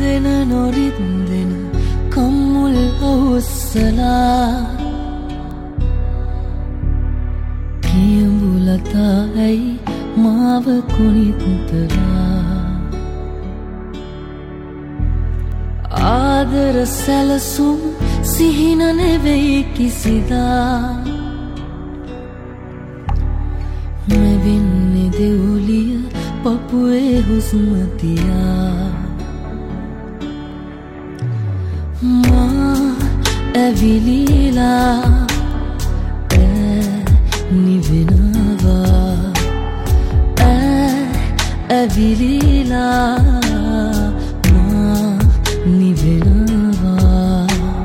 රින්දෙන නොරින්දෙන කම්මුල් අවුස්සලා කියඹුලතා ඇයි මාව කුනිතරා ආදර සැලසුම් සිහින නෙවෙයි කිසිදා මෙවින්නේ දෙවුලිය පපුවේ හුස්ම තියා මා ඇවිලිලා නිවෙනවා ඇවිලිලා මා නිවෙනවා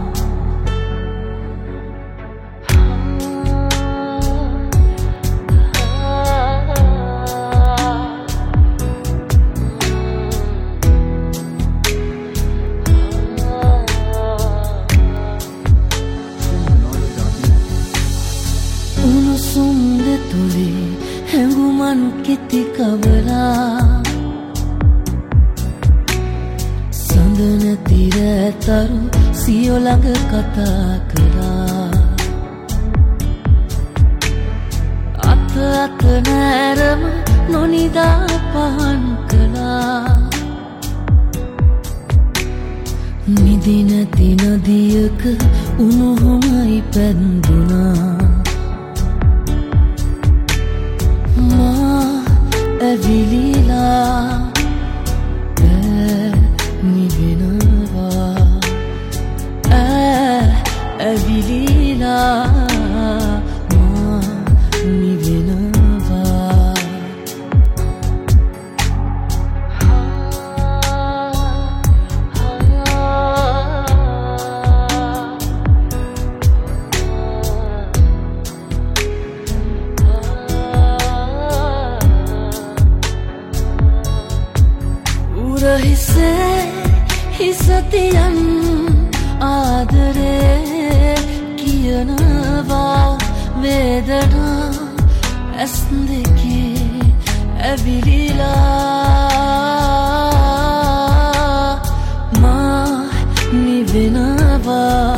උණුසුම් දෙතුලේ හැඟුමන් කෙති කවලා සඳ නැති රැතරු සියෝ ළඟ කතා කරා අත අත නැරම නොනිදා පහන් කළා නිදි නැති නදියක උණුහුමයි පැන්දුනා ඇවිලිලා නිවෙනවා ඇවිලිලා මා නිවෙනවා හිසේ හිසතියන් ආදරේ කියනවා වේදනා ඇස් දෙකේ ඇවිලිලා මා නිවෙනවා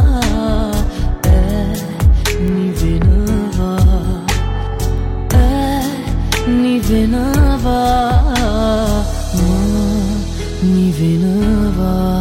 නිවෙනවා නිවෙනවා